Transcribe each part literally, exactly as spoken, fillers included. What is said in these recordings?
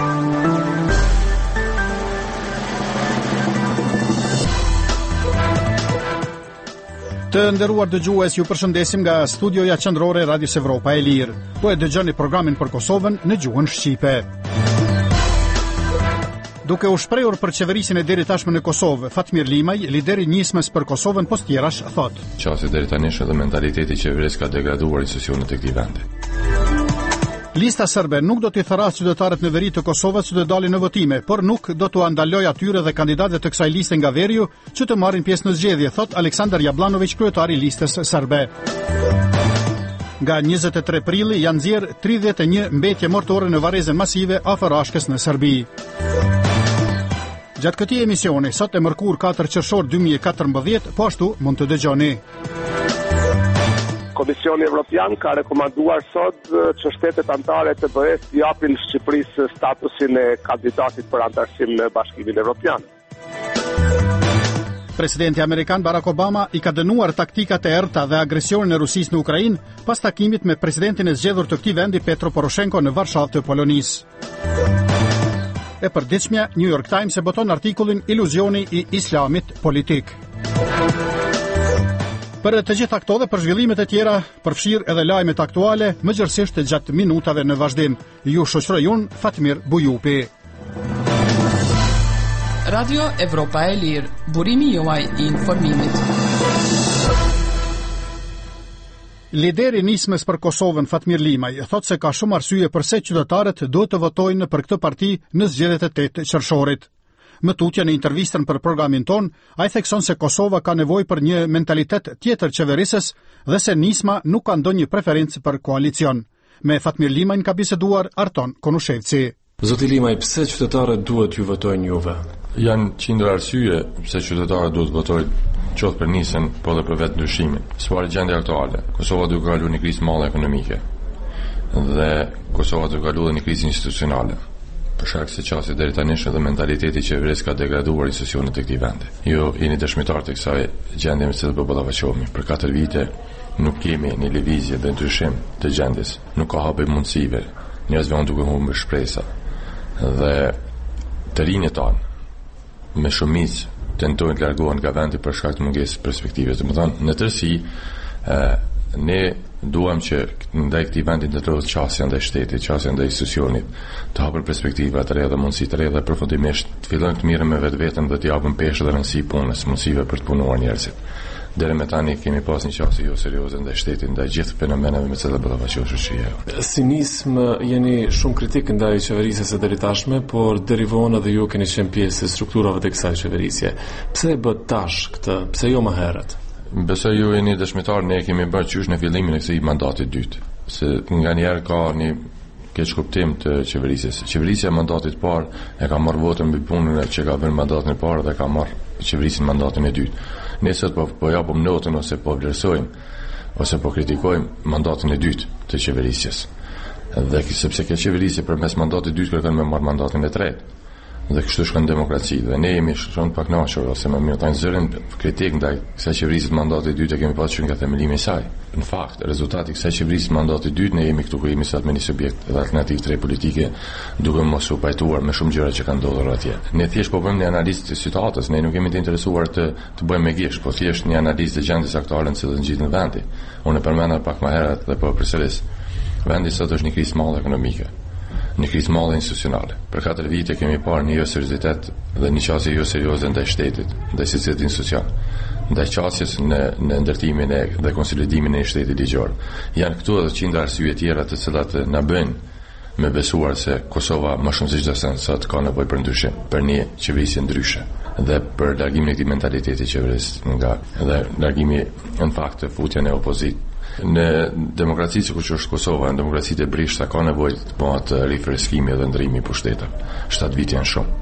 Të nderuar dëgjues, ju përshëndesim nga studioja qendrore Radios Evropa e Lirë. Po e dëgjoni programin për Kosovën në gjuhën shqipe. Duke u shprehur për qeverisin e deri tashme në Kosovë, Fatmir Limaj, lideri njësmes për Kosovën posttjerash, thot: Qase deri tani edhe mentaliteti qeverisë ka degraduar institucionet e këtij vendi. Lista serbe nuk do t'i tharasë qytetarët në veri të Kosovës që do dalin në votime, por nuk do t'u andaloj atyre dhe kandidatëve të kësaj liste nga veriu që të marrin pjesë në zgjedhje, thot Aleksandar Jablanović, kryetari i listës serbe. Nga njëzet e tre prilli janë nxjerrë tridhjetë e një mbetje mortore në varrezën masive afër Rashkës në Serbi. Gjatë këtij emisioni, sot e mërkur katër qershor dy mijë e katërmbëdhjetë, po ashtu mund të dëgjoni. Komisioni Evropian ka rekomanduar sot që shtetet anëtare të B E-s japin Shqipërisë statusin e kandidatit për anëtarësim në Bashkimin Evropian. Presidenti amerikan Barack Obama i ka dënuar taktikat e errëta dhe agresionin e Rusisë në Ukrainë pas takimit me presidentin e zgjedhur të këtij vendi Petro Poroshenko në Varshavë të Polonisë. E përditshmja, New York Times e boton artikullin Iluzioni i Islamit politik. Për të gjitha këto dhe për zhvillimet e tjera, përfshir edhe lajmet aktuale, mëgjërësisht gjatë minutave në vazhdim. Ju shoqëroj unë, Fatmir Bujupi. Radio Evropa e Lirë, burimi juaj i informimit. Lideri nismes për Kosovën, Fatmir Limaj, thot se ka shumë arsye pse qytetarët duhet të votojnë për këtë parti në zgjedhjet e tetë qershorit. Më tutje në intervistën për programin ton, ai thekson se Kosova ka nevojë për një mentalitet tjetër qeverisës dhe se nisma nuk ka ndonjë preferencë për koalicion. Me Fatmir Limajn ka biseduar Arton Konushevci. Zoti Limaj, pse qytetarët duhet ju votojnë juve? Janë qindër arsye pse qytetarët duhet votojnë qoftë për nisën, po dhe për vetë ndryshimin. Sfar gjendja aktuale, Kosova duhet kaluar një krizë madhe ekonomike dhe Kosova duhet kaluar një krizë institucionale. Për shkak se qase deri tani edhe mentaliteti i qeverisë ka degraduar institucionet e këtij vendi. Ju jeni dëshmitar të kësaj gjendje me cilë po ballafaqohemi. Për katër vite nuk kemi një lëvizje dhe ndryshim të gjendjes. Nuk ka hapje mundësive. Njerëzve janë duke humbur shpresa. Dhe të rinjët tanë me shumicë tentojnë të largohen nga vendi për shkak të mungesës perspektive. Domethënë, në tërësi, ne duam që ndaj këtij vendi të ndërtohet qasja ndaj shtetit, qasja ndaj institucionit, të hapër perspektiva të reja dhe mundësi të reja dhe përfundimisht të fillojnë të mirën me vetveten dhe të japën peshë dhe rëndësi punës, mundësive për të punuar njerëzit. Deri me tani kemi pas një qasje jo serioze ndaj shtetit, ndaj gjithë fenomeneve me cilat ballafaqohet shoqëria. Si nism jeni shumë kritik ndaj qeverisë së deri tashme, por derivon edhe ju keni qenë pjesë e strukturave të kësaj qeverisje. Pse e bë tash këtë? Pse jo më herët? Besoj ju jeni dëshmitar, ne kemi bërë qysh në fillimin e kësaj mandatit dytë. Se nga njerë ka një keq kuptim të qeverisjes. Qeverisja mandatit parë e ka marrë votën mbi punën që ka vënë mandatin e parë dhe ka marrë qeverisin mandatin e dytë. Ne sot po, po japim notën ose po vlerësojmë ose po kritikojmë mandatin e dytë të qeverisjes. Dhe sepse kjo qeverisje përmes mandatit të dytë kërkon me marrë mandatin e tretë. Dhe kështu shkon demokraci dhe ne jemi shumë të pakënaqur ose më mirë tani zërin kritik ndaj kësaj qeverisë të mandatit të dytë kemi pasur nga themelimi i saj. Në fakt, rezultati i kësaj qeverisë të mandatit të dytë ne jemi këtu ku jemi sot me një subjekt dhe alternativë tre politike duke mos u pajtuar me shumë gjëra që kanë ndodhur atje. Ne thjesht po bëjmë një analizë të situatës, ne nuk jemi të interesuar të të bëjmë me gjesh, po thjesht një analizë të gjendjes aktuale në cilën ngjitet vendi. Unë e përmenda pak më herët dhe po përsëris. Vendi sot është një krizë madhe ekonomike, një krizë madhe institucionale. Për katër vite kemi parë një jo seriozitet dhe një qasje jo serioze ndaj shtetit, ndaj secilitë institucion, ndaj qasjes në, në ndërtimin e dhe konsolidimin e shtetit ligjor. Janë këtu edhe qindra arsye tjera të cilat na bëjnë me besuar se Kosova më shumë se çdo sen sot ka nevojë për ndryshim, për një qeverisje ndryshe dhe për largimin e këtij mentaliteti qeverisë nga dhe largimi në fakt të futjen e opozitë. Në demokracisë sikur që është Kosova, në demokracitë e brishta ka nevojë të bëhet rifreskimi dhe ndrimi i pushteteve. shtatë vite janë shumë.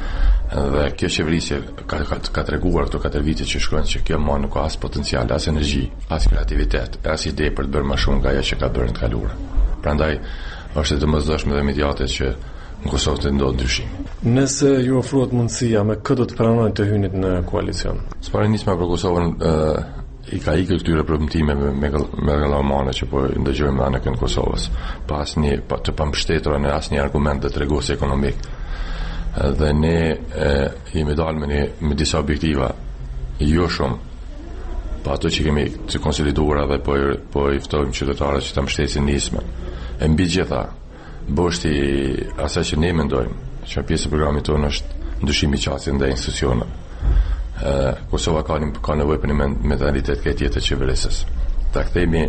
Dhe kjo qeverisje ka, ka, ka treguar këto katër vite që shkojnë që kjo më nuk ka as potencial, as energji, as kreativitet, as ide për të bërë më shumë nga ajo që ka bërë në të kaluar. Prandaj është e domosdoshme dhe imediate që në Kosovë të ndodhë ndryshim. Nëse ju ofrohet mundësia, me kë do të pranojnë të hynit në koalicion? S'para nisma për Kosovën i ka ikë këtyre premtimeve megalomane që po ndëgjojmë anëk në Kosovës, pa asnjë pa të pambështetura në asnjë argument të tregos ekonomik. Dhe ne e, jemi dalë me, një, me disa objektiva jo shumë pa ato që kemi të konsoliduara dhe po, po i ftojmë qytetarët që ta mbështesin nismën. E mbi gjitha, boshti asaj që ne mendojmë që pjesë e programit tonë është ndryshimi i qasjes ndaj institucioneve. Kosova ka, ka nevojë për një mentalitet këtë tjetër qeverisës. Ta kthejmë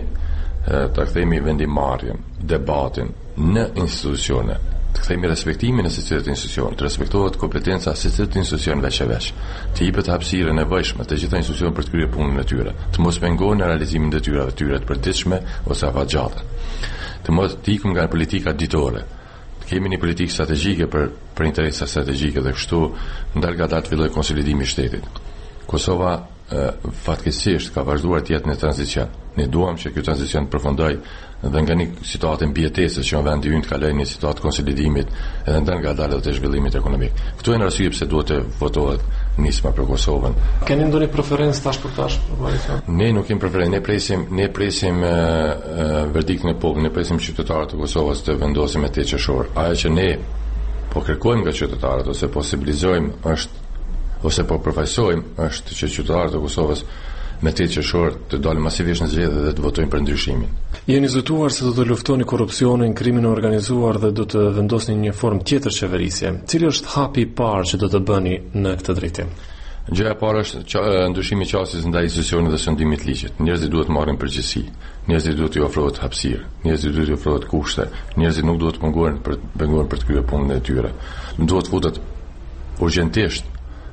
ta kthejmë vendimarrjen, debatin në institucione, të kthejmë respektimin e secilit institucion, të respektohet kompetenca e secilit institucion veç e veç, të jepet hapësirë e nevojshme të gjitha institucionet për të kryer punën e tyre, të mos pengohen në realizimin e detyrave të tyre të përditshme ose afatgjata, të mos të ikum nga politika ditore. Kemi një politikë strategjike për, për interesa strategjike dhe kështu ndargadalt filloi konsolidimi i shtetit. Kosova e, fatkeqësisht ka vazhduar të jetë në tranzicion. Ne duam që ky tranzicion të përfundojë dhe nga një situatë mbijetesës që në vendi ynë të kalojë një situatë konsolidimit edhe ndargadalt të zhvillimit ekonomik. Këtu janë arsye pse duhet të votohet nisma për Kosovën. Keni ndonjë preferencë tash për tash? Ne nuk kemi preferencë, ne presim, ne presim e, e, verdiktin e popullit, ne presim qytetarët e Kosovës të vendosin me tetë qershor. Ajo që ne po kërkojmë nga qytetarët ose posibilizojmë është ose po përfaqësojmë është që qytetarët e Kosovës me tetë qershor të dalin masivisht në zgjedhje dhe të votojnë për ndryshimin. Jeni zëtuar se do të luftoni korrupsionin, krimin e organizuar dhe do të vendosni një formë tjetër qeverisje. Cili është hapi i parë që do të bëni në këtë drejtim? Gjëja e parë është qa, ndryshimi i qasjes ndaj institucionit dhe shëndimit ligjit. Njerëzit duhet marrin përgjegjësi, njerëzit duhet t'i ofrohet hapësirë, njerëzit duhet t'i ofrohet kushte, njerëzit nuk duhet të pengohen për pengohen për të kryer punën e tyre. Duhet futet urgjentisht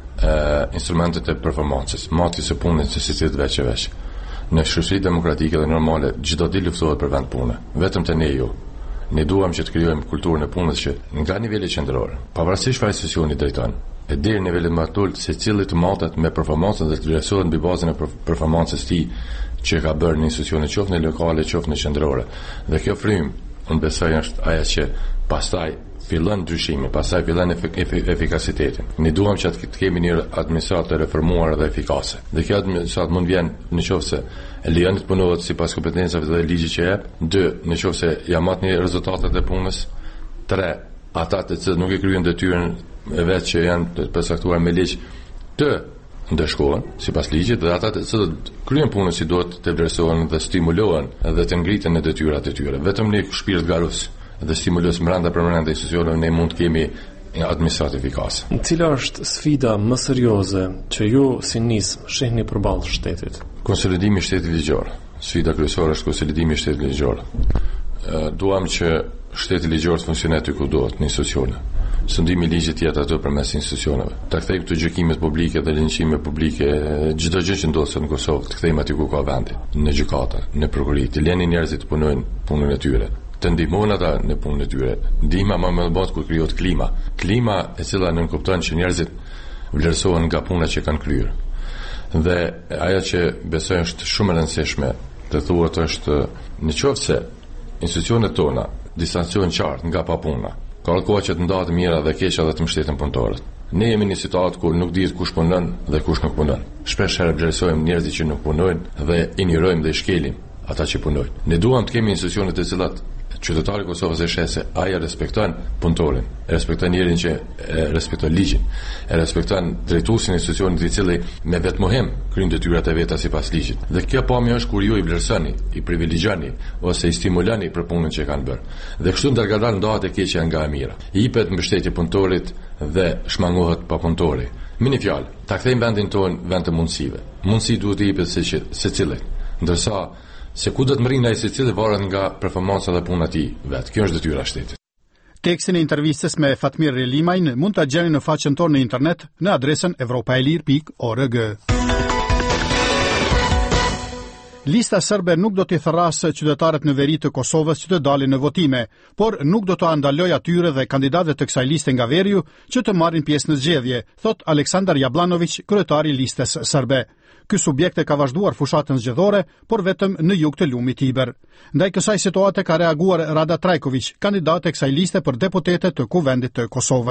Uh, instrumentet e performancës, matjes së punës së secilit veç e veç. Në shoqëri demokratike dhe normale, çdo ditë luftohet për vend pune. Vetëm te ne jo. Ne duam që të krijojmë kulturën e punës që nga niveli qendror, pavarësisht çfarë institucioni drejton, e deri në nivelin më të ulët, secili të matet me performancën dhe të vlerësohet mbi bazën e performancës së tij që ka bërë në institucione qoftë në lokale, qoftë në qendrore. Dhe kjo frym, unë besoj është ajo që pastaj fillon ndryshimi, pastaj fillon efik efikasitetin. Ne duam që të kemi një administratë reformuar dhe efikase. Dhe kjo administratë mund vjen nëse e lejon të punohet sipas kompetencave dhe ligjit që jep. Dy, nëse ja matni rezultatet e punës. Tre, ata të cilët nuk e kryejnë detyrën e vet që janë të përcaktuar me ligj të ndeshkohen sipas ligjit dhe ata të cilët kryejnë punën si duhet të vlerësohen dhe stimulohen dhe të ngriten në detyrat e tyre. Vetëm në shpirt garus dhe stimulus brenda permanente e institucioneve ne mund të kemi administratë efikase. Cila është sfida më serioze që ju si nismë shihni përballë shtetit? Konsolidimi i shtetit ligjor. Sfida kryesore është konsolidimi i shtetit ligjor. Duam që shteti ligjor të funksionojë aty ku duhet, në institucione. Sundimi i ligjit jetë aty përmes institucioneve. Ta kthejmë këto gjykimet publike dhe linçime publike, çdo gjë që ndodhet në Kosovë, të kthejmë aty ku ka vendi, në gjykata, në prokurori, të lënë njerëzit të punojnë punën e tyre. Të ndihmojnë ata në punën e tyre. Ndihma më më bot kur krijohet klima. Klima e cila nën kupton që njerëzit vlerësohen nga puna që kanë kryer. Dhe ajo që besoj është shumë e rëndësishme të thuhet është nëse institucionet tona distancohen qartë nga papuna, kërkohet që të ndahet mira dhe keqja dhe të mbështeten punëtorët. Ne jemi në një situatë ku nuk dihet kush punon dhe kush nuk punon. Shpesh herë vlerësojmë njerëzit që nuk punojnë dhe injorojmë dhe shkelim ata që punojnë. Ne duam të kemi institucione të cilat qytetari i Kosovës e sheh se ai respekton punëtorin, e respekton njerin që e respekton ligjin, e respekton drejtuesin e institucionit i cili me vetmohem kryen detyrat e veta sipas ligjit. Dhe kjo pamje është kur ju i vlerësoni, i privilegjoni ose i stimuloni për punën që kanë bërë. Dhe kështu ndargadal ndahet e keqja nga e mira. I jepet mbështetje punëtorit dhe shmangohet pa punëtori. Me një fjalë, ta kthejmë vendin tonë vend të mundësive. Mundësi duhet të jepet secilit, ndërsa se ku do të mrinë ai secili varet nga performanca dhe puna e tij vet. Kjo është detyra e shtetit. Tekstin e intervistës me Fatmir Relimajn mund ta gjeni në faqen tonë në internet në adresën evropaelir pikë org. Lista serbe nuk do t'i therrasë qytetarët në veri të Kosovës që të dalin në votime, por nuk do të andalojë atyre dhe kandidatëve të kësaj liste nga veriu që të marrin pjesë në zgjedhje, thot Aleksandar Jablanović, kryetari i listës serbe. Ky subjekt e ka vazhduar fushatën zgjedhore, por vetëm në jug të lumit Tiber. Ndaj kësaj situate ka reaguar Rada Trajković, kandidat e kësaj liste për deputete të Kuvendit të Kosovës.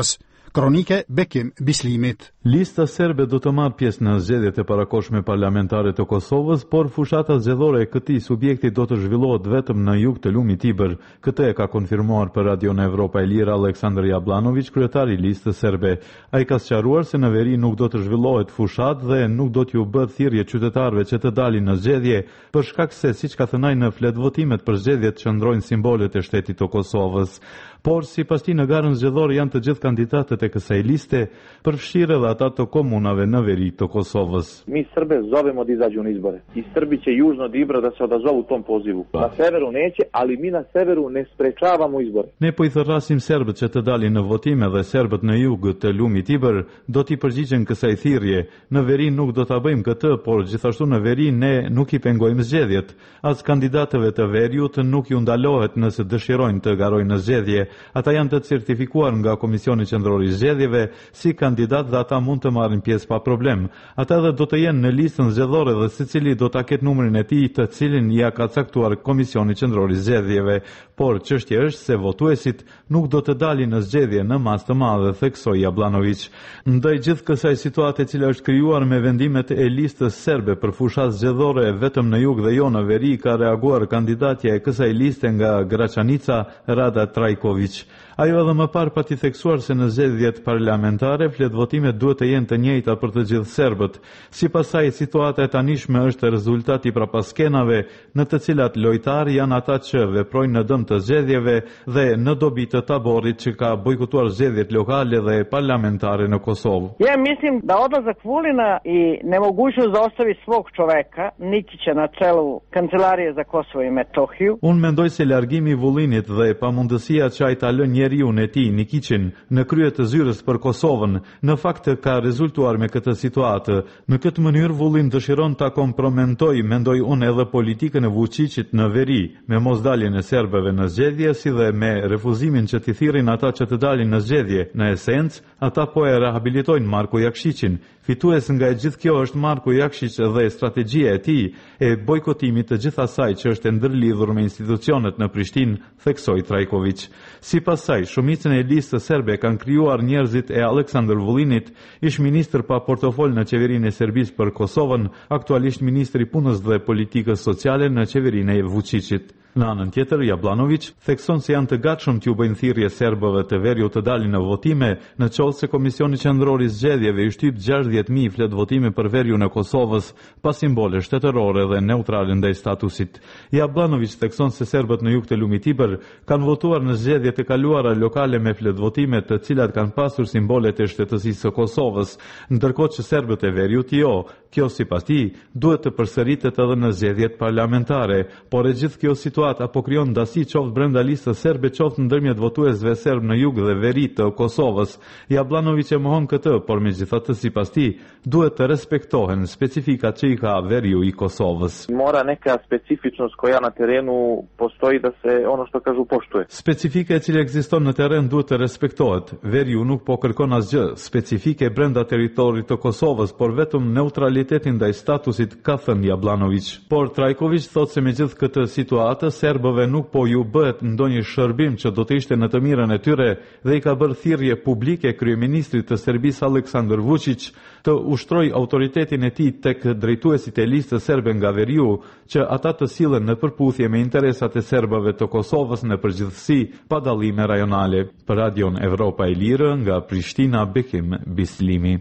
Kronike Bekim Bislimit. Lista serbe do të marrë pjesë në zgjedhjet e parakohshme parlamentare të Kosovës, por fushata zgjedhore e këtij subjekti do të zhvillohet vetëm në jug të lumit Tiber. Këtë e ka konfirmuar për Radion Evropa e Lirë Aleksandar Jablanović, kryetari i listës serbe. Ai ka sqaruar se në veri nuk do të zhvillohet fushat dhe nuk do t'ju bëhet thirrje qytetarëve që të dalin në zgjedhje, për shkak se, siç ka thënë ai, në flet votimet për zgjedhjet qëndrojnë simbolet e shtetit të Kosovës. Por sipas tij në garën zgjedhore janë të gjithë kandidatët e kësaj liste, përfshirë edhe ata të komunave në veri të Kosovës. Mi Srbe zovemo da izađu na izbore. I Srbi će južno od Ibra da se odazovu tom pozivu. Na severu neće, ali mi na severu ne sprečavamo izbore. Ne po i thërrasim serbët që të dalin në votime dhe serbët në jug të lumit Tiber do t'i përgjigjen kësaj thirrje. Në veri nuk do ta bëjmë këtë, por gjithashtu në veri ne nuk i pengojmë zgjedhjet. As kandidatëve të veriut nuk ju ndalohet nëse dëshirojnë të garojnë në zgjedhje. Ata janë të certifikuar nga Komisioni Qendror i Zgjedhjeve si kandidat dhe ata mund të marrin pjesë pa problem. Ata edhe do të jenë në listën zgjedhore dhe secili do ta ketë numrin e tij, të cilin ja ka caktuar Komisioni Qendror i Zgjedhjeve, por çështja është se votuesit nuk do të dalin në zgjedhje në masë të madhe, theksoi Jablanović. Ndaj gjithë kësaj situate e cila është krijuar me vendimet e listës serbe për fushat zgjedhore vetëm në jug dhe jo në veri, ka reaguar kandidatja e kësaj liste nga Graçanica, Rada Trajković. Ajo edhe më parë pati theksuar se në zgjedhjet parlamentare fletvotimet duhet të jenë të njëjta për të gjithë serbët. Sipas saj, situata e tanishme është rezultati prapaskenave në të cilat lojtarë janë ata që veprojnë në dëm të zgjedhjeve dhe në dobi të taborit që ka bojkotuar zgjedhjet lokale dhe parlamentare në Kosovë. Ja mislim da odlazak Vulina i nemogućnost da ostavi svog čoveka, Nikića na čelu Kancelarije za Kosovo i Metohiju. Unë mendoj se largimi i Vullinit dhe pamundësia që ai ta lë njeriun e tij Nikićin në krye të zyrës për Kosovën, në fakt ka rezultuar me këtë situatë. Në këtë mënyrë Vullin dëshiron ta komprometoj, mendoj unë, edhe politikën e Vučićit në veri, me mosdaljen e serbëve në zgjedhje, si dhe me refuzimin që t'i thirrin ata që të dalin në zgjedhje. Në esencë, ata po e rehabilitojnë Marko Jakšićin. Fitues nga e gjithë kjo është Marko Jakšić dhe strategjia e tij e bojkotimit të gjithë asaj që është e ndërlidhur me institucionet në Prishtinë, theksoi Trajković. Sipas saj, shumicën e listës serbe kanë krijuar njerëzit e Aleksandar Vullinit, ish ministër pa portofol në qeverinë e Serbisë për Kosovën, aktualisht ministri i punës dhe politikës sociale në qeverinë e Vučićit. Në anën tjetër, Jablanović thekson se janë të gatshëm t'ju bëjnë thirrje serbëve të veriut të dalin në votime, në qoftë se Komisioni Qendror i Zgjedhjeve i shtyp gjashtëdhjetë mijë flet votime për veriun e Kosovës, pa simbole shtetërore dhe neutrale ndaj statusit. Jablanović thekson se serbët në jug të lumit Tiber kanë votuar në zgjedhjet e kaluara lokale me flet votime të cilat kanë pasur simbolet e shtetësisë së Kosovës, ndërkohë që serbët e veriut jo. Kjo sipas tij duhet të përsëritet edhe në zgjedhjet parlamentare, por e gjithë kjo situatë apo krijon dasi qoftë brenda listës serbe, qoftë ndërmjet votuesve serb në jug dhe veri të Kosovës. Jablanović e mohon këtë, por megjithatë sipas tij duhet të respektohen specifikat që i ka veriu i Kosovës. Mora neka specifičnost koja na terenu postoji da se ono što kažu poštuje. Specifika e cila ekziston në terren duhet të respektohet. Veriu nuk po kërkon asgjë specifike brenda territorit të Kosovës, por vetëm neutralitetin ndaj statusit, ka thënë Jablanović. Por Trajković thotë se me gjithë këtë situatë serbëve nuk po ju bëhet ndonjë shërbim që do të ishte në të mirën e tyre dhe i ka bërë thirrje publike kryeministrit të Serbisë Aleksandar Vučić të ushtrojë autoritetin e tij tek drejtuesit e listës serbe nga veriu, që ata të sillen në përputhje me interesat e serbëve të Kosovës në përgjithësi, pa dallime rajonale. Për Radion Evropa e Lirë nga Prishtina, Bekim Bislimi.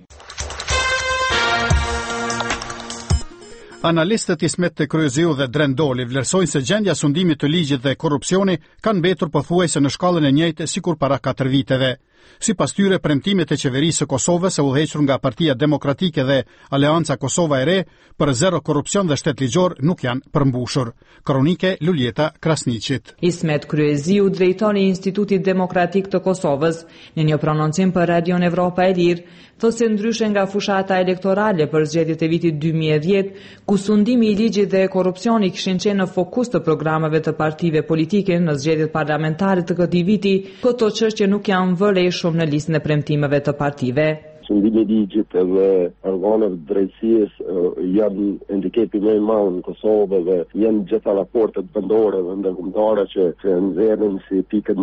Analistët Ismet Kryeziu dhe Drendoli vlerësojnë se gjendja e sundimit të ligjit dhe korrupsioni kanë mbetur pothuajse në shkallën e njëjtë sikur para katër viteve. Sipas tyre, premtimet e qeverisë së Kosovës e udhëhequr nga Partia Demokratike dhe Aleanca Kosova e Re për zero korrupsion dhe shtet ligjor nuk janë përmbushur. Kronike Luljeta Krasniqit. Ismet Kryeziu, drejtori i Institutit Demokratik të Kosovës, në një prononcim për Radion Evropa e Lirë, thotë se ndryshe nga fushata elektorale për zgjedhjet e vitit dy mijë e dhjetë, ku sundimi i ligjit dhe korrupsioni kishin qenë në fokus të programeve të partive politike në zgjedhjet parlamentare të këtij viti, këto çështje nuk janë vërej shumë në listën e premtimeve të partive. Sundimi i ligjit dhe organet drejtësisë janë handikepi më i madh në Kosovë dhe janë gjitha raportet vendore dhe ndërkombëtare që nxjerrin si pikën më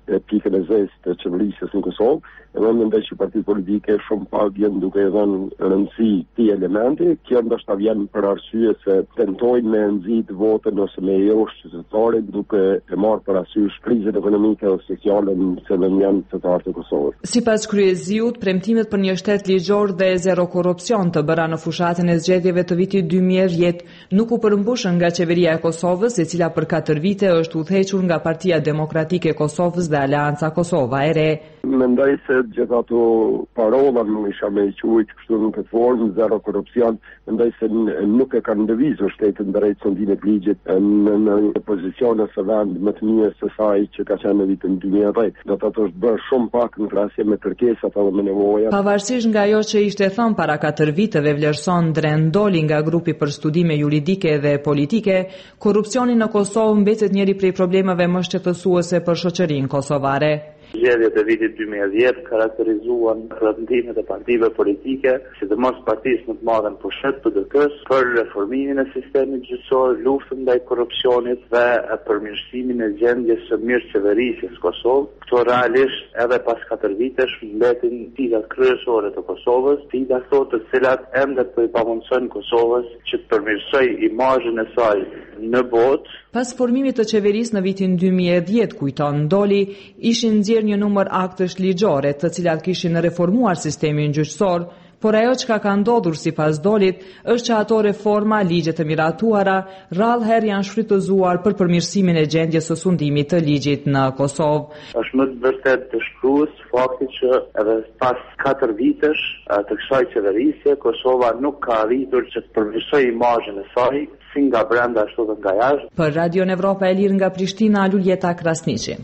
e pikën e zezë të qeverisjes në Kosovë, edhe mendoj që partitë politike shumë pak vjen duke i dhënë rëndësi këtij elementi. Kjo ndoshta vjen për arsye se tentojnë me nxit votën ose me josh qytetarit duke e marrë parasysh krizën ekonomike dhe sociale në cilën janë qytetarët e Kosovës. Sipas kryeziut, premtimet për një shtet ligjor dhe zero korrupsion të bëra në fushatën e zgjedhjeve të vitit dy mijë e dhjetë nuk u përmbushën nga qeveria e Kosovës, e cila për katër vite është udhëhequr nga Partia Demokratike e Kosovës dhe Aleanca Kosova e Re. Mendoj se gjithë ato parola nuk isha me quajt kështu në këtë formë, zero korrupsion, mendoj se nuk e kanë lëvizur shtetin drejt sundimit ligjit në, në pozicione së vend më të mirë se saj që ka qenë në vitin dy mijë e dhjetë. Do të thotë është bërë shumë pak në krahasje me kërkesat edhe me nevojat. Pavarësisht nga ajo që ishte thënë para katër viteve, vlerëson Dren Doli nga grupi për studime juridike dhe politike, korrupsioni në Kosovë mbetet njëri prej problemeve më shqetësuese për shoqërinë kosovare. Zgjedhjet e vitit dy mijë e dhjetë karakterizuan rëndimet e partive politike, sidomos partisë më të madhe në pushet P D K-s, për reformimin e sistemit gjyqësor, luftën ndaj korrupsionit dhe përmirësimin e gjendjes së mirëqeverisjes Kosovë. Këto realisht edhe pas katër vitesh mbetin filat kryesore të Kosovës, fila ato të cilat ende po i pamundsojnë Kosovës që të përmirësoj imazhin e saj në botë. Pas formimit të qeverisë në vitin dy mijë e dhjetë, kujton Doli, ishin nxjerrë një numër aktësh ligjore të cilat kishin reformuar sistemin gjyqësor, por ajo çka ka ndodhur sipas Dolit është që ato reforma, ligje të miratuara, rrallë herë janë shfrytëzuar për përmirësimin e gjendjes së sundimit të ligjit në Kosovë. Është më të vërtet të shkrues fakti që edhe pas katër vitesh të kësaj qeverisje, Kosova nuk ka arritur që të përmirësojë imazhin e saj, si nga brenda ashtu dhe nga jashtë. Për Radion Evropa e Lirë nga Prishtina, Luljeta Krasniqi.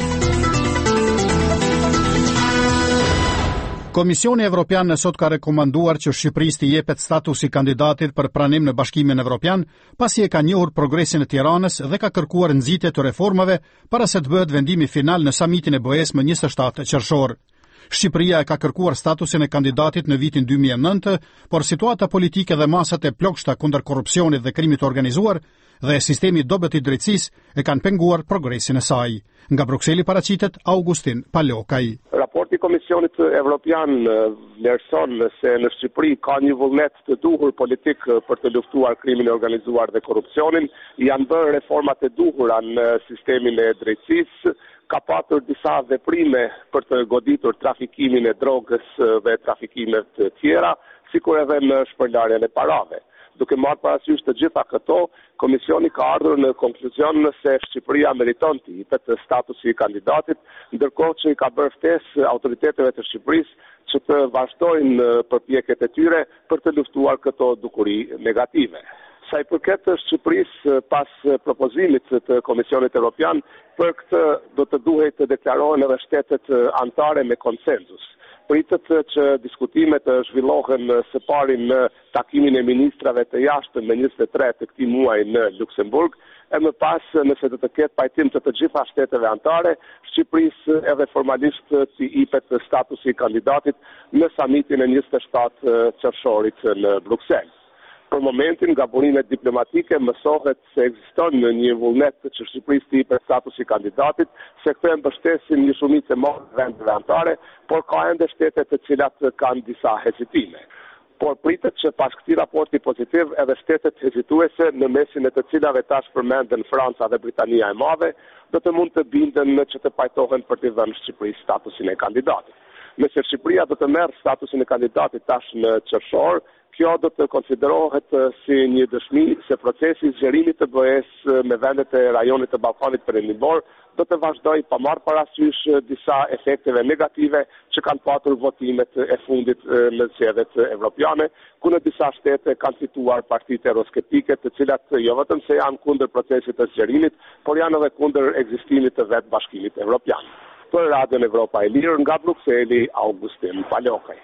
Komisioni Evropian sot ka rekomanduar që Shqipërisë t'i jepet statusi kandidatit për pranim në Bashkimin Evropian, pasi e ka njohur progresin e Tiranës dhe ka kërkuar nxitje të reformave para se të bëhet vendimi final në samitin e B E-s më njëzet e shtatë qershor. Shqipëria e ka kërkuar statusin e kandidatit në vitin dy mijë e nëntë, por situata politike dhe masat e plogshta kundër korrupsionit dhe krimit të organizuar dhe sistemi i dobët i drejtësisë e kanë penguar progresin e saj. Nga Brukseli paraqitet Augustin Palokaj. Raporti Komisionit Evropian vlerëson se në Shqipëri ka një vullnet të duhur politik për të luftuar krimin e organizuar dhe korrupsionin, janë bërë reformat e duhura në sistemin e drejtësisë, ka patur disa veprime për të goditur trafikimin e drogës dhe trafikimet të tjera, sikur edhe në shpërndarjen e parave. Duke marrë parasysh të gjitha këto, Komisioni ka ardhur në konkluzion se Shqipëria meriton të jepet statusi i kandidatit, ndërkohë që i ka bërë ftesë autoriteteve të Shqipërisë që të vazhdojnë përpjekjet e tyre për të luftuar këto dukuri negative. Sa i përket Shqipërisë pas propozimit të Komisionit Evropian, për këtë do të duhet të deklarohen edhe shtetet anëtare me konsenzus. Pritet që diskutimet zhvillohen së pari në takimin e ministrave të jashtëm në njëzet e tre të këtij muaji në Luksemburg, e më pas nëse do të ketë pajtim të të gjitha shteteve anëtare, Shqipërisë edhe formalisht si jepet statusi i kandidatit në samitin e njëzet e shtatë qershorit në Bruksel. Për momentin, nga burimet diplomatike mësohet se ekziston një vullnet që Shqipërisë t'i jepet statusi i kandidatit, se këto e mbështesin një shumicë e madhe vendeve anëtare, por ka ende shtete të cilat kanë disa hezitime. Por pritet që pas këtij raporti pozitiv edhe shtetet hezituese në mesin e të cilave tash përmenden Franca dhe Britania e Madhe, do të mund të binden që të pajtohen për të dhënë Shqipërisë statusin e kandidatit. Nëse Shqipëria do të merr statusin e kandidatit tash në qershor, kjo do të konsiderohet si një dëshmi se procesi i zgjerimit të B E-s me vendet e rajonit të Ballkanit Perëndimor do të vazhdojë pa marrë parasysh disa efekteve negative që kanë patur votimet e fundit në zgjedhjet evropiane, ku në disa shtete kanë fituar partitë euroskeptike, të cilat jo vetëm se janë kundër procesit të zgjerimit, por janë edhe kundër ekzistimit të vetë Bashkimit Evropian. Për Radion Evropa e Lirë, nga Brukseli, Augustin Palokaj.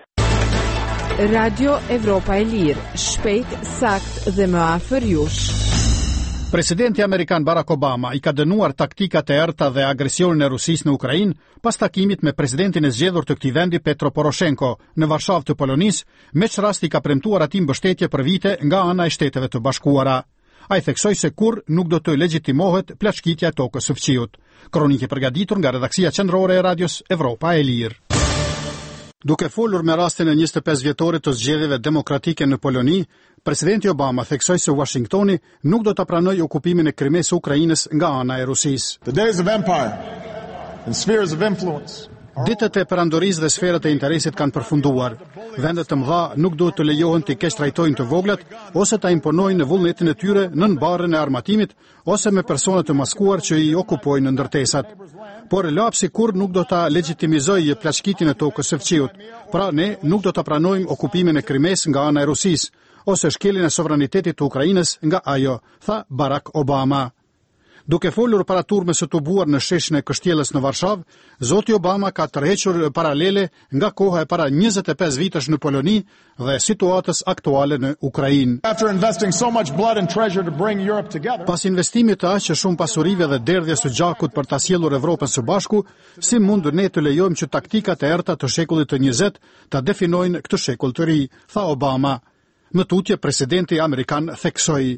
Radio Evropa e Lirë, shpejt, sakt dhe më afër jush. Presidenti amerikan Barack Obama i ka dënuar taktikat e errta dhe agresionin e Rusisë në Ukrainë pas takimit me presidentin e zgjedhur të këtij vendi Petro Poroshenko në Varshavë të Polonisë, me që rasti ka premtuar atij mbështetje për vite nga ana e Shteteve të Bashkuara. Ai theksoi se kur nuk do të legjitimohet plashkitja e tokës së fqiut. Kronikë përgatitur nga redaksia qendrore e Radios Evropa e Lirë. Duke folur me rastin e njëzet e pesë vjetorit të zgjedhjeve demokratike në Poloni, presidenti Obama theksoi se Washingtoni nuk do ta pranojë okupimin e Krimes së Ukrainës nga ana e Rusisë. The days of empire and spheres of influence. Ditët e perandorisë dhe sferat e interesit kanë përfunduar. Vendet të mëdha nuk duhet të lejohen të keq trajtojnë të voglat ose ta imponojnë në vullnetin e tyre nën barrën e armatimit ose me persona të maskuar që i okupojnë ndërtesat. Por lapsi kur nuk do ta legjitimizojë plashkitin e tokës së fqiut. Pra ne nuk do ta pranojmë okupimin e Krimes nga ana e Rusisë ose shkeljen e sovranitetit të Ukrainës nga ajo, tha Barack Obama. Duke folur para turmes së tubuar në sheshin e Kështjellës në Varshavë, zoti Obama ka tërhequr paralele nga koha e para njëzet e pesë vitesh në Poloni dhe situatës aktuale në Ukrainë. After investing so much blood and treasure to bring Europe together. Pas investimit të aq shumë pasurive dhe derdhjes së gjakut për ta sjellur Evropën së bashku, si mund ne të lejojmë që taktikat e errta të shekullit të njëzet ta definojnë këtë shekull të ri, tha Obama. Më tutje, presidenti amerikan theksoi: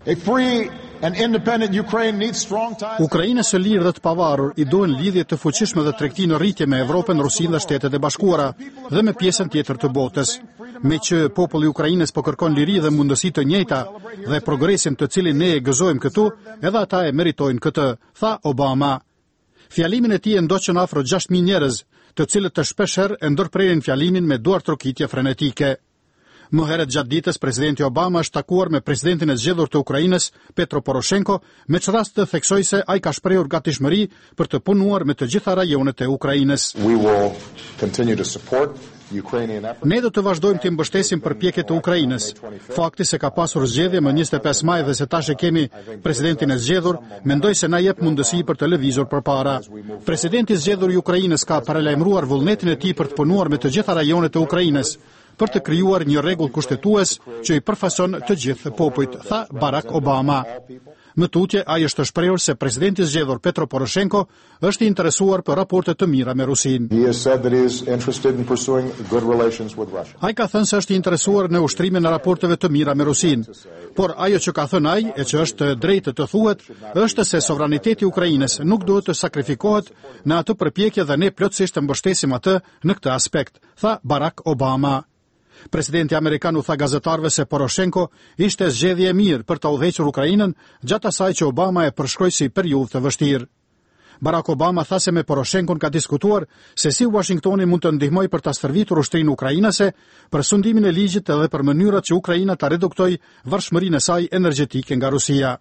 Ukraina së lirë dhe të pavarur i duhen lidhje të fuqishme dhe tregti në rritje me Evropën, Rusinë dhe Shtetet e Bashkuara dhe me pjesën tjetër të botës. Me që populli i Ukrainës po kërkon liri dhe mundësi të njëjta dhe progresin të cilin ne e gëzojmë këtu, edhe ata e meritojnë këtë, tha Obama. Fjalimin e tij e ndoqën afro gjashtë mijë njerëz, të cilët të shpeshherë e ndërprerin fjalimin me duar trokitje frenetike. Më herët gjatë ditës, presidenti Obama është takuar me presidentin e zgjedhur të Ukrainës, Petro Poroshenko, me që rast të theksoi se ai ka shprehur gatishmëri për të punuar me të gjitha rajonet e Ukrainës. Ne do të vazhdojmë të mbështesim përpjekjet e Ukrainës. Fakti se ka pasur zgjedhje më njëzet e pesë maj dhe se tash e kemi presidentin e zgjedhur, mendoj se na jep mundësi për të lëvizur përpara. Presidenti zgjedhur i Ukrainës ka paralajmëruar vullnetin e tij për të punuar me të gjitha rajonet e Ukrainës, për të krijuar një rregull kushtetues që i përfason të gjithë popujt, tha Barack Obama. Më tutje, ai është shprehur se presidenti i zgjedhur Petro Poroshenko është i interesuar për raporte të mira me Rusinë. Ai ka thënë se është i interesuar në ushtrimin e raporteve të mira me Rusinë, por ajo që ka thënë ai, e që është drejtë të thuhet, është se sovraniteti i Ukrainës nuk duhet të sakrifikohet në atë përpjekje dhe ne plotësisht të mbështesim atë në këtë aspekt, tha Barack Obama. Presidenti amerikan u tha gazetarëve se Poroshenko ishte zgjedhje e mirë për ta udhëhequr Ukrainën gjatë asaj që Obama e përshkroi si periudhë të vështirë. Barack Obama tha se me Poroshenkon ka diskutuar se si Washingtoni mund të ndihmojë për ta stërvitur ushtrinë ukrainase, për sundimin e ligjit edhe për mënyrat që Ukraina ta reduktojë varfshmërinë e saj energjetike nga Rusia.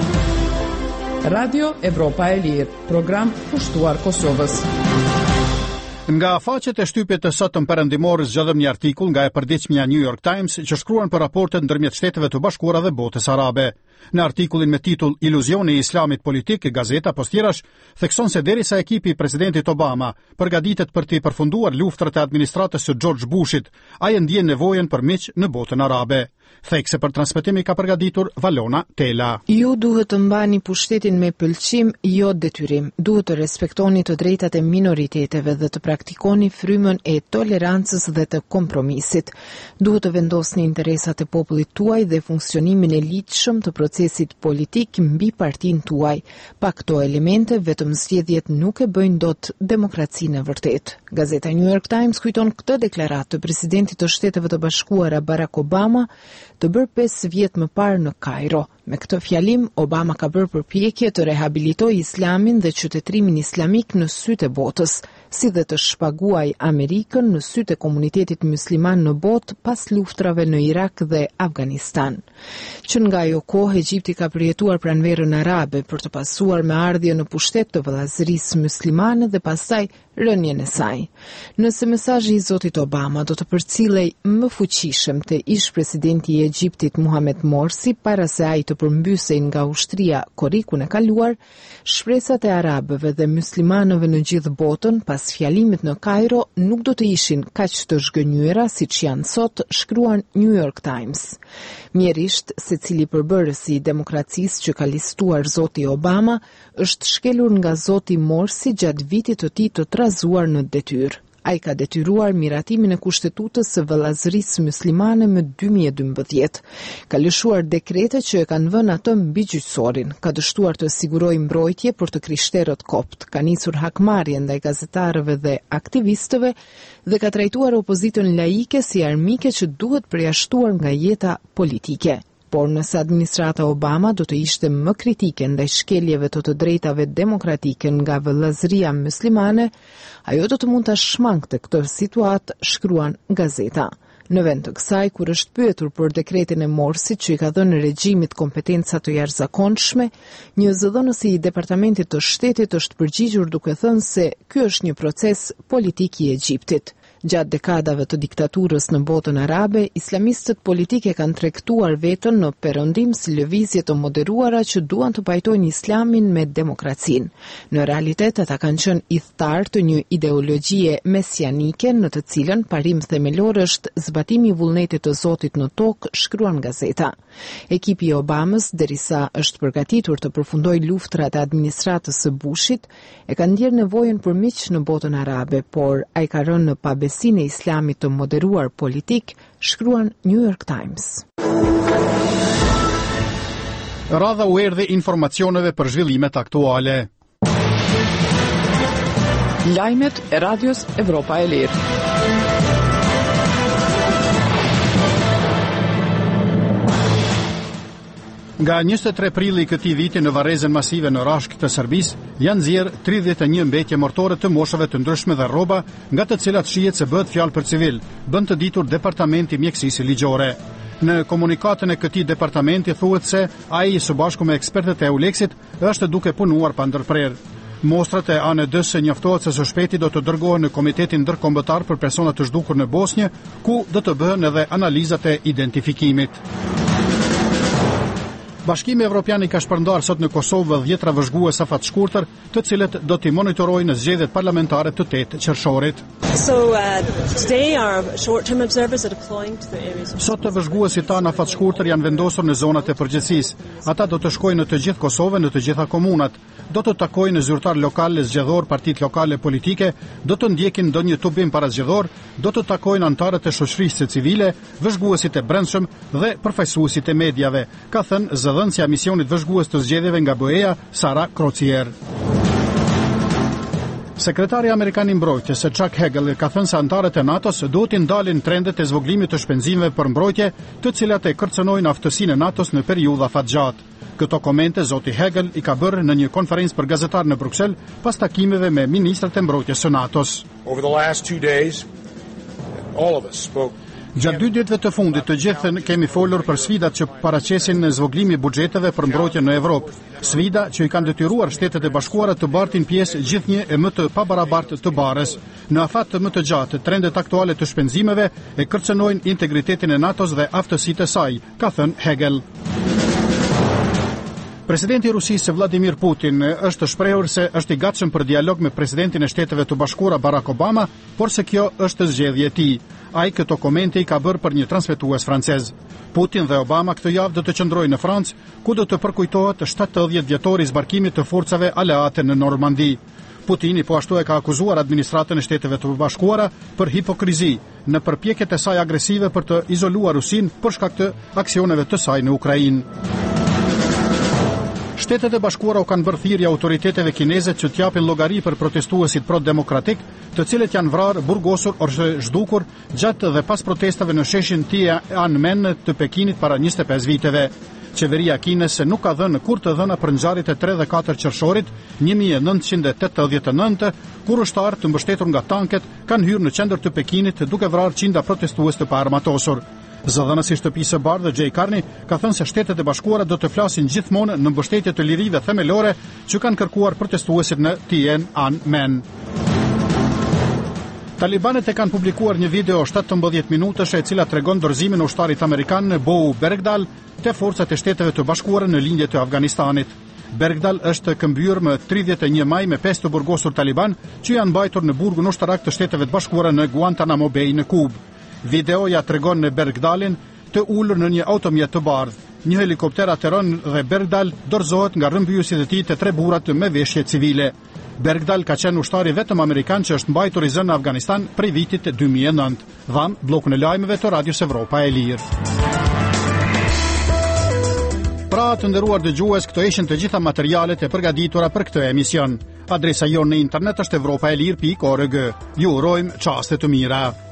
Radio Evropa e Lirë, program pushtuar Kosovës. Nga faqet e shtypjet të sotëm perëndimor zgjodhëm një artikull nga e përditshmja New York Times që shkruan për raportet ndërmjet Shteteve të Bashkuara dhe botës arabe. Në artikullin me titull Iluzioni i Islamit politik, gazeta Postirash thekson se derisa ekipi i presidentit Obama përgatitet për të përfunduar luftrat e administratës së George Bushit, ai ndjen nevojën për miq në botën arabe. Thekse për transmetimi ka përgatitur Valona Tela. Ju duhet të mbani pushtetin me pëlqim, jo detyrim. Duhet të respektoni të drejtat e minoriteteve dhe të praktikoni frymën e tolerancës dhe të kompromisit. Duhet të vendosni interesat e popullit tuaj dhe funksionimin e lidhshëm të procesit politik mbi partinë tuaj. Pa këto elemente, vetëm zgjedhjet nuk e bëjnë dot demokracinë e vërtet. Gazeta New York Times kujton këtë deklaratë të presidentit të Shteteve të Bashkuara Barack Obama të bërë pesë vjet më parë në Kairo. Me këtë fjalim, Obama ka bërë përpjekje të rehabilitojë Islamin dhe qytetrimin islamik në sytë e botës, si dhe të shpaguaj Amerikën në sytë e komunitetit musliman në botë pas luftrave në Irak dhe Afganistan. Që nga ajo kohë Egjipti ka përjetuar pranverën arabe për të pasuar me ardhje në pushtet të vëllazërisë muslimane dhe pastaj rënien e saj. Nëse mesazhi i zotit Obama do të përcillej më fuqishëm te ish presidenti i Egjiptit Mohamed Morsi para se ai të përmbysej nga ushtria korrikun e kaluar, shpresat e arabëve dhe muslimanëve në gjithë botën pas fjalimit në Kairo nuk do të ishin kaq të zhgënjyera siç janë sot, shkruan New York Times. Mjerisht, secili përbërësi i demokracisë që ka listuar zoti Obama është shkelur nga zoti Morsi gjatë vitit të tij të trazuar në detyrë. Ai ka detyruar miratimin e kushtetutës së vëllazërisë muslimane më dy mijë e dymbëdhjetë. Ka lëshuar dekrete që e kanë vënë atë mbi gjyqësorin, ka dështuar të sigurojë mbrojtje për të krishterët kopt, ka nisur hakmarrje ndaj gazetarëve dhe aktivistëve dhe ka trajtuar opozitën laike si armike që duhet përjashtuar nga jeta politike. Por nëse administrata Obama do të ishte më kritike ndaj shkeljeve të të drejtave demokratike nga vëllazëria muslimane, ajo do të mund të shmangte këtë situatë, shkruan gazeta. Në vend të kësaj, kur është pyetur për dekretin e Morsit që i ka dhënë regjimit kompetenca të jashtëzakonshme, një zëdhënës i Departamentit të Shtetit është përgjigjur duke thënë se ky është një proces politik i Egjiptit. Gjatë dekadave të diktaturës në botën arabe, islamistët politike kanë tregtuar veten në perëndim si lëvizje të moderuara që duan të pajtojnë islamin me demokracinë. Në realitet, ata kanë qenë idhtar të një ideologjie mesianike në të cilën parim themelor është zbatimi i vullnetit të Zotit në tokë, shkruan gazeta. Ekipi i Obamës, derisa është përgatitur të përfundojë luftrat e administratës së Bushit, e ka ndjerë nevojën për miq në botën arabe, por ai ka rënë në pabesinë e islamit të moderuar politik, shkruan New York Times. Radha u erdhi informacioneve për zhvillimet aktuale. Lajmet e Radios Evropa e Lirë. Nga njëzet e tre prilli i këtij viti në varrezën masive në Rashk të Serbisë, janë nxjerrë tridhjetë e një mbetje mortore të moshave të ndryshme dhe rroba, nga të cilat shihet se bëhet fjalë për civil, bën të ditur Departamenti Mjekësisë Ligjore. Në komunikatën e këtij departamenti thuhet se ai së bashku me ekspertët e Euleksit është duke punuar pa ndërprerje. Mostrat e A N D-s njoftohet se së shpejti do të dërgohen në Komitetin Ndërkombëtar për persona të zhdukur në Bosnjë, ku do të bëhen edhe analizat e identifikimit. Bashkimi Evropian i ka shpërndar sot në Kosovë dhjetra vëzhgues afatshkurtër, të cilët do t'i monitorojnë zgjedhjet parlamentare të tetë qershorit. So uh, today our short-term observers are deploying to the areas of... Sot të vëzhguesit tanë afatshkurtër janë vendosur në zonat e përgjithësisë. Ata do të shkojnë në të gjithë Kosovën, në të gjitha komunat. Do të takojnë zyrtar lokal, zgjedhor, partitë lokale politike, do të ndjekin ndonjë tubim parazgjedhor, do të takojnë anëtarët e shoqërisë civile, vëzhguesit e brendshëm dhe përfaqësuesit e mediave, ka thënë zëdhënësja e misionit vëzhgues të zgjedhjeve nga B E A, Sara Crocier. Sekretari Amerikan i Mbrojtjes Chuck Hagel ka thënë se anëtarët e NATO-s duhet të ndalin trendet e zvoglimit të shpenzimeve për mbrojtje, të cilat e kërcënojnë aftësinë e NATO-s në periudha fatgjatë. Këto komente zoti Hagel i ka bërë në një konferencë për gazetarë në Bruksel pas takimeve me ministrat e mbrojtjes së NATO-s. Over the last two days, all of us spoke. Gjatë dy ditëve të fundit të gjithë kemi folur për sfidat që paraqesin në zvoglim i buxheteve për mbrojtje në Evropë. Sfida që i kanë detyruar Shtetet e Bashkuara të bartin pjesë gjithnjë e më të pabarabartë të barës. Në afat të më të gjatë, trendet aktuale të shpenzimeve e kërcënojnë integritetin e NATO-s dhe aftësitë e saj, ka thënë Hegel. Presidenti i Rusisë Vladimir Putin është shprehur se është i gatshëm për dialog me presidentin e Shteteve të Bashkuara Barack Obama, por se kjo është zgjedhja e tij. Ai këto komente i ka bërë për një transmetues francez. Putin dhe Obama këtë javë do të qëndrojnë në Francë, ku do të përkujtohet shtatëdhjetë vjetori i zbarkimit të forcave aleate në Normandi. Putini po ashtu e ka akuzuar administratën e Shteteve të Bashkuara për hipokrizi në përpjekjet e saj agresive për të izoluar Rusinë për shkak të aksioneve të saj në Ukrainë. Shtetet e Bashkuara u kanë bërë thirrje autoriteteve kineze që t'japin llogari për protestuesit pro-demokratik, të cilët janë vrarë, burgosur ose zhdukur gjatë dhe pas protestave në sheshin Tiananmen të Pekinit para njëzet e pesë viteve. Qeveria kinese nuk ka dhënë kur të dhëna për ngjarjet e tre dhe katër qershorit një mijë e nëntëqind e tetëdhjetë e nëntë, kur ushtarë të mbështetur nga tanket kanë hyrë në qendër të Pekinit duke vrarë qindra protestues të paarmatosur. Zëdhënësi i Shtëpisë së Bardhë Jay Carney ka thënë se Shtetet e Bashkuara do të flasin gjithmonë në mbështetje të lirive themelore që kanë kërkuar protestuesit në Tiananmen. Talibanët e kanë publikuar një video shtatëmbëdhjetë minutësh e cila tregon dorëzimin e ushtarit amerikan Bou Bergdal te forcat e Shteteve të Bashkuara në lindje të Afganistanit. Bergdal është këmbyer më tridhjetë e një maj me pesë të burgosur taliban që janë mbajtur në burgun ushtarak të Shteteve të Bashkuara në Guantanamo Bay në Kubë. Videoja tregon në Bergdalin të ulur në një automjet të bardhë. Një helikopter ateron dhe Bergdal dorëzohet nga rrëmbëjuesit e tij të tre burrat me veshje civile. Bergdal ka qenë ushtari vetëm amerikan që është mbajtur i zënë në Afganistan prej vitit dy mijë e nëntë. Dham bllokun e lajmeve të Radios Evropa e Lirë. Pra të nderuar dëgjues, këto ishin të gjitha materialet e përgatitura për këtë emision. Adresa jonë në internet është evropaelir pikë org. Ju urojmë çaste të mira.